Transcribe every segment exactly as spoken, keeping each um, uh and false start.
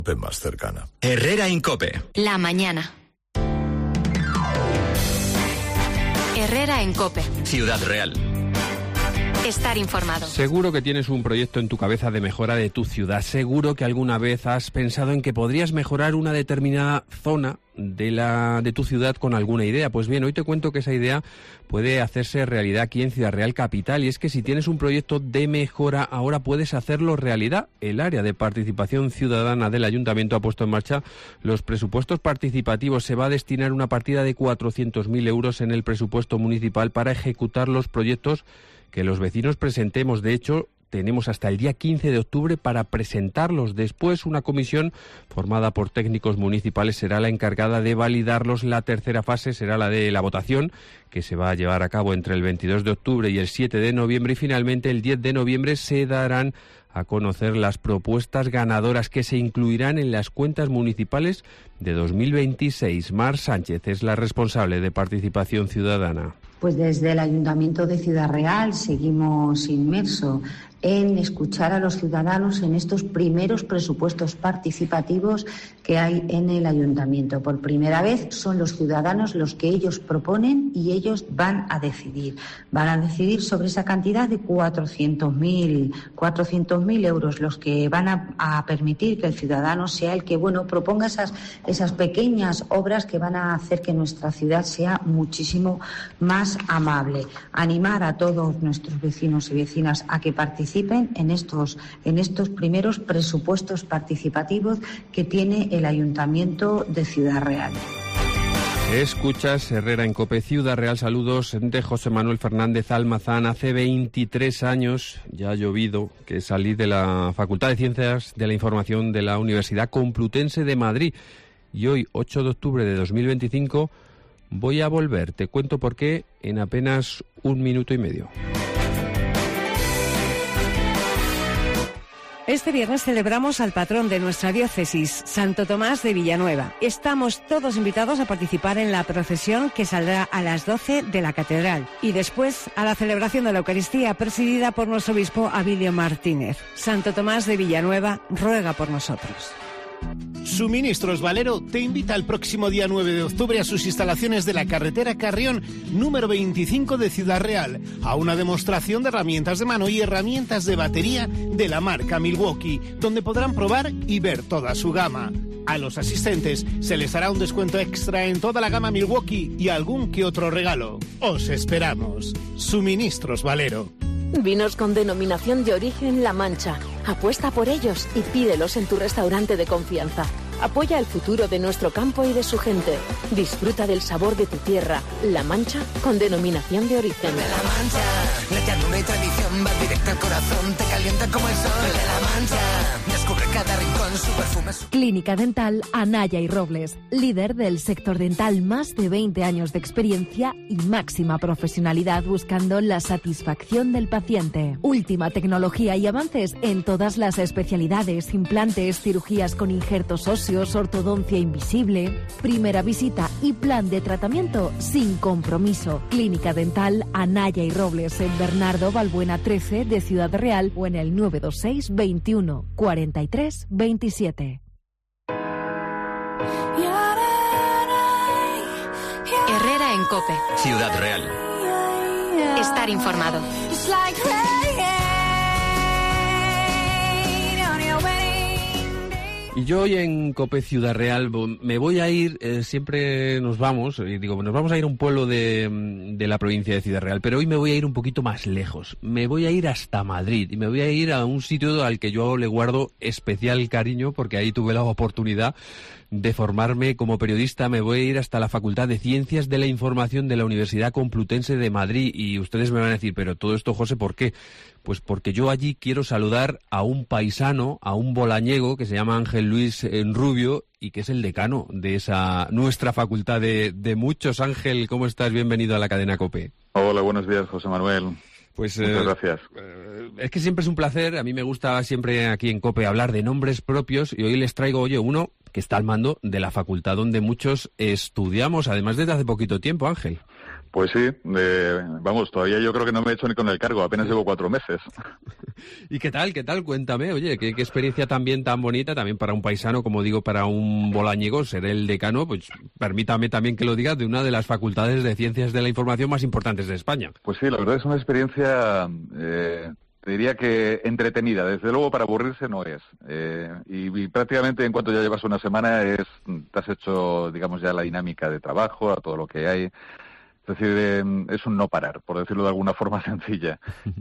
COPE más cercana. Herrera Incope. La mañana. Herrera en COPE. Ciudad Real. Estar informado. Seguro que tienes un proyecto en tu cabeza de mejora de tu ciudad. Seguro que alguna vez has pensado en que podrías mejorar una determinada zona de la de tu ciudad con alguna idea. Pues bien, hoy te cuento que esa idea puede hacerse realidad aquí en Ciudad Real Capital, y es que si tienes un proyecto de mejora, ahora puedes hacerlo realidad. El área de participación ciudadana del Ayuntamiento ha puesto en marcha los presupuestos participativos. Se va a destinar una partida de cuatrocientos mil euros en el presupuesto municipal para ejecutar los proyectos que los vecinos presentemos. De hecho, tenemos hasta el día quince de octubre para presentarlos. Después, una comisión formada por técnicos municipales será la encargada de validarlos. La tercera fase será la de la votación, que se va a llevar a cabo entre el veintidós de octubre y el siete de noviembre. Y finalmente, el diez de noviembre, se darán a conocer las propuestas ganadoras que se incluirán en las cuentas municipales de dos mil veintiséis. Mar Sánchez es la responsable de Participación Ciudadana. Pues desde el Ayuntamiento de Ciudad Real seguimos inmersos en escuchar a los ciudadanos en estos primeros presupuestos participativos que hay en el Ayuntamiento. Por primera vez son los ciudadanos los que ellos proponen y ellos van a decidir. Van a decidir sobre esa cantidad de cuatrocientos mil euros, los que van a, a permitir que el ciudadano sea el que, bueno, proponga esas, esas pequeñas obras que van a hacer que nuestra ciudad sea muchísimo más amable. Animar a todos nuestros vecinos y vecinas a que participen en estos, en estos primeros presupuestos participativos que tiene el Ayuntamiento de Ciudad Real. Escuchas Herrera en COPE. Ciudad Real. Saludos de José Manuel Fernández Almazán. Hace veintitrés años, ya ha llovido, que salí de la Facultad de Ciencias de la Información de la Universidad Complutense de Madrid. Y hoy, ocho de octubre de dos mil veinticinco, voy a volver. Te cuento por qué en apenas un minuto y medio. Este viernes celebramos al patrón de nuestra diócesis, Santo Tomás de Villanueva. Estamos todos invitados a participar en la procesión que saldrá a las doce de la catedral y después a la celebración de la Eucaristía presidida por nuestro obispo Abilio Martínez. Santo Tomás de Villanueva ruega por nosotros. Suministros Valero te invita el próximo día nueve de octubre a sus instalaciones de la carretera Carrión número veinticinco de Ciudad Real, a una demostración de herramientas de mano y herramientas de batería de la marca Milwaukee, donde podrán probar y ver toda su gama. A los asistentes se les hará un descuento extra en toda la gama Milwaukee y algún que otro regalo. Os esperamos. Suministros Valero. Vinos con denominación de origen La Mancha. Apuesta por ellos y pídelos en tu restaurante de confianza. Apoya el futuro de nuestro campo y de su gente. Disfruta del sabor de tu tierra. La Mancha con denominación de origen. De La Mancha, la llanura y tradición va directo al corazón, te calienta como el sol. De La Mancha, descubre cada rincón, su perfume. Su... Clínica Dental Anaya y Robles, líder del sector dental, más de veinte años de experiencia y máxima profesionalidad buscando la satisfacción del paciente. Última tecnología y avances en todas las especialidades, implantes, cirugías con injertos óseos, ortodoncia invisible. Primera visita y plan de tratamiento sin compromiso. Clínica Dental Anaya y Robles en Bernardo Balbuena trece de Ciudad Real o en el nueve dos seis veintiuno cuarenta y tres veintisiete. Herrera en COPE. Ciudad Real. Estar informado. Y yo hoy en COPE Ciudad Real me voy a ir, eh, siempre nos vamos, y digo, nos vamos a ir a un pueblo de, de la provincia de Ciudad Real, pero hoy me voy a ir un poquito más lejos. Me voy a ir hasta Madrid y me voy a ir a un sitio al que yo le guardo especial cariño porque ahí tuve la oportunidad de formarme como periodista. Me voy a ir hasta la Facultad de Ciencias de la Información de la Universidad Complutense de Madrid y ustedes me van a decir, pero todo esto, José, ¿por qué? Pues porque yo allí quiero saludar a un paisano, a un bolañego que se llama Ángel Luis Rubio y que es el decano de esa nuestra facultad de, de muchos. Ángel, ¿cómo estás? Bienvenido a la cadena COPE. Hola, buenos días, José Manuel. Pues, Muchas eh, gracias. Eh, es que siempre es un placer. A mí me gusta siempre aquí en COPE hablar de nombres propios y hoy les traigo, oye, uno que está al mando de la facultad donde muchos estudiamos, además desde hace poquito tiempo, Ángel. Pues sí, eh, vamos, todavía yo creo que no me he hecho ni con el cargo, apenas llevo cuatro meses. ¿Y qué tal, qué tal? Cuéntame, oye, qué, qué experiencia también tan bonita, también para un paisano, como digo, para un bolañigo, ser el decano, pues permítame también que lo diga, de una de las facultades de Ciencias de la Información más importantes de España. Pues sí, la verdad es una experiencia, eh, te diría que entretenida, desde luego para aburrirse no es. Eh, y, y prácticamente en cuanto ya llevas una semana, es te has hecho, digamos, ya la dinámica de trabajo, a todo lo que hay. Es decir, eh, es un no parar, por decirlo de alguna forma sencilla,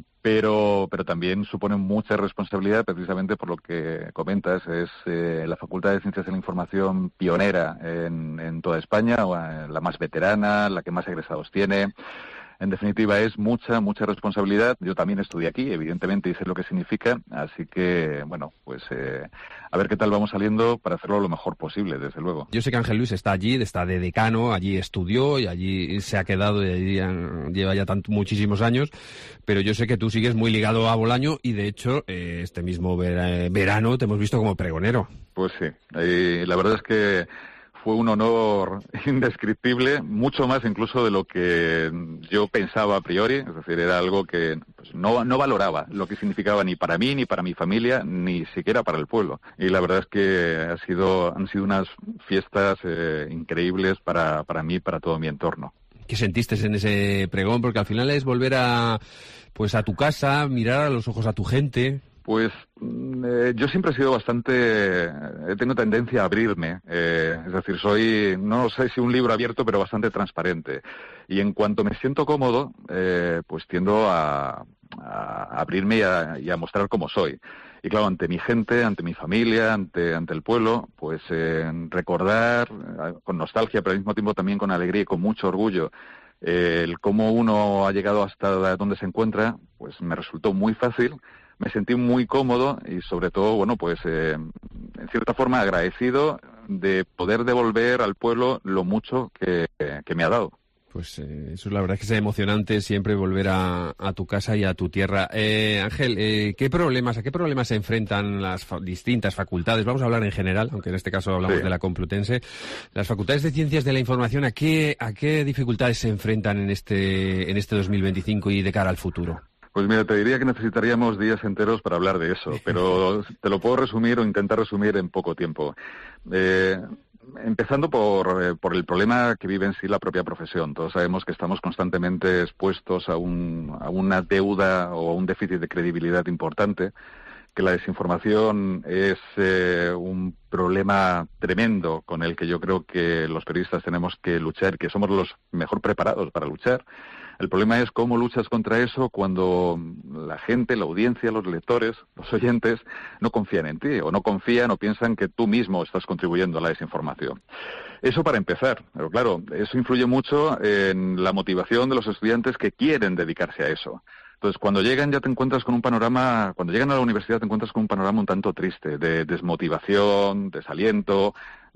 pero pero también supone mucha responsabilidad, precisamente por lo que comentas. Es eh, la Facultad de Ciencias de la Información pionera en, en toda España, la más veterana, la que más egresados tiene. En definitiva, es mucha, mucha responsabilidad. Yo también estudié aquí, evidentemente, y sé lo que significa. Así que, bueno, pues eh, a ver qué tal vamos saliendo para hacerlo lo mejor posible, desde luego. Yo sé que Ángel Luis está allí, está de decano, allí estudió y allí se ha quedado y allí han, lleva ya tanto, muchísimos años. Pero yo sé que tú sigues muy ligado a Bolaño y, de hecho, eh, este mismo vera, verano te hemos visto como pregonero. Pues sí, y la verdad es que fue un honor indescriptible, mucho más incluso de lo que yo pensaba a priori. Es decir, era algo que pues, no, no valoraba lo que significaba ni para mí, ni para mi familia, ni siquiera para el pueblo. Y la verdad es que ha sido, han sido unas fiestas eh, increíbles para, para mí, para todo mi entorno. ¿Qué sentiste en ese pregón? Porque al final es volver a, pues, a tu casa, mirar a los ojos a tu gente. Pues eh, yo siempre he sido bastante, eh, tengo tendencia a abrirme, eh, es decir, soy, no sé si un libro abierto, pero bastante transparente. Y en cuanto me siento cómodo, eh, pues tiendo a, a abrirme y a, y a mostrar cómo soy. Y claro, ante mi gente, ante mi familia, ante, ante el pueblo, pues eh, recordar eh, con nostalgia, pero al mismo tiempo también con alegría y con mucho orgullo, eh, el cómo uno ha llegado hasta donde se encuentra, pues me resultó muy fácil. Me sentí muy cómodo y, sobre todo, bueno, pues eh, en cierta forma agradecido de poder devolver al pueblo lo mucho que, que me ha dado. Pues eh, eso la verdad es que es emocionante siempre volver a, a tu casa y a tu tierra. Eh, Ángel, eh, ¿qué problemas, a qué problemas se enfrentan las fa- distintas facultades? Vamos a hablar en general, aunque en este caso hablamos sí. de la Complutense. Las facultades de Ciencias de la Información, ¿a qué, a qué dificultades se enfrentan en este, en este dos mil veinticinco y de cara al futuro? Pues mira, te diría que necesitaríamos días enteros para hablar de eso, pero te lo puedo resumir o intentar resumir en poco tiempo. Eh, empezando por, eh, por el problema que vive en sí la propia profesión. Todos sabemos que estamos constantemente expuestos a, un, a una deuda o a un déficit de credibilidad importante, que la desinformación es eh, un problema tremendo con el que yo creo que los periodistas tenemos que luchar, que somos los mejor preparados para luchar. El problema es cómo luchas contra eso cuando la gente, la audiencia, los lectores, los oyentes, no confían en ti, o no confían o piensan que tú mismo estás contribuyendo a la desinformación. Eso para empezar, pero claro, eso influye mucho en la motivación de los estudiantes que quieren dedicarse a eso. Entonces, cuando llegan ya te encuentras con un panorama, cuando llegan a la universidad te encuentras con un panorama un tanto triste, de desmotivación, desaliento,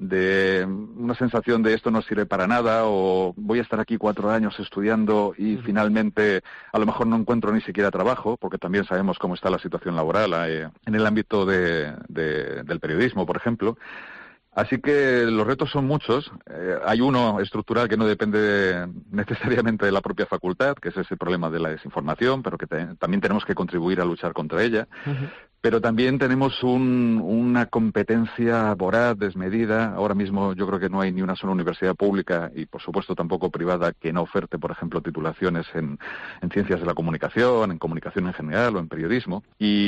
de una sensación de esto no sirve para nada, o voy a estar aquí cuatro años estudiando y finalmente a lo mejor no encuentro ni siquiera trabajo, porque también sabemos cómo está la situación laboral eh, en el ámbito de, de, del periodismo, por ejemplo. Así que los retos son muchos. Eh, hay uno estructural que no depende necesariamente de la propia facultad, que es ese problema de la desinformación, pero que te, también tenemos que contribuir a luchar contra ella. Uh-huh. Pero también tenemos un, una competencia voraz, desmedida. Ahora mismo yo creo que no hay ni una sola universidad pública y, por supuesto, tampoco privada que no oferte, por ejemplo, titulaciones en, en ciencias de la comunicación, en comunicación en general o en periodismo.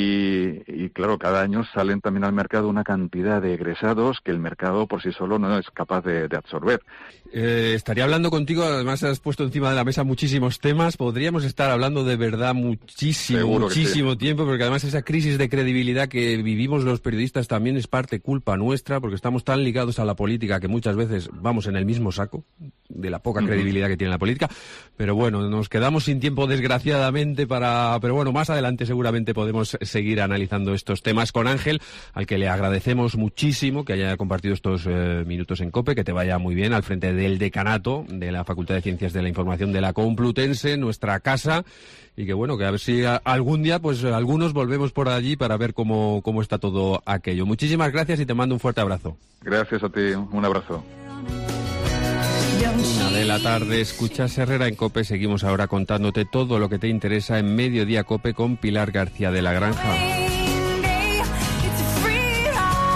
Y, y, claro, cada año salen también al mercado una cantidad de egresados que el mercado por sí solo no es capaz de, de absorber. Eh, estaría hablando contigo, además has puesto encima de la mesa muchísimos temas. Podríamos estar hablando de verdad muchísimo, Seguro muchísimo sí. tiempo, porque además esa crisis de credibilidad que vivimos los periodistas también es parte culpa nuestra, porque estamos tan ligados a la política que muchas veces vamos en el mismo saco de la poca uh-huh. credibilidad que tiene la política. Pero bueno, nos quedamos sin tiempo desgraciadamente para... Pero bueno, más adelante seguramente podemos seguir analizando estos temas con Ángel, al que le agradecemos muchísimo que haya compartido estos eh, minutos en COPE, que te vaya muy bien al frente del decanato de la Facultad de Ciencias de la Información de la Complutense, nuestra casa, y que bueno, que a ver si a, algún día pues algunos volvemos por allí para ver cómo, cómo está todo aquello. Muchísimas gracias y te mando un fuerte abrazo. Gracias a ti, un abrazo. Una de la tarde, escuchas Herrera en COPE. Seguimos ahora contándote todo lo que te interesa en Mediodía COPE con Pilar García de la Granja.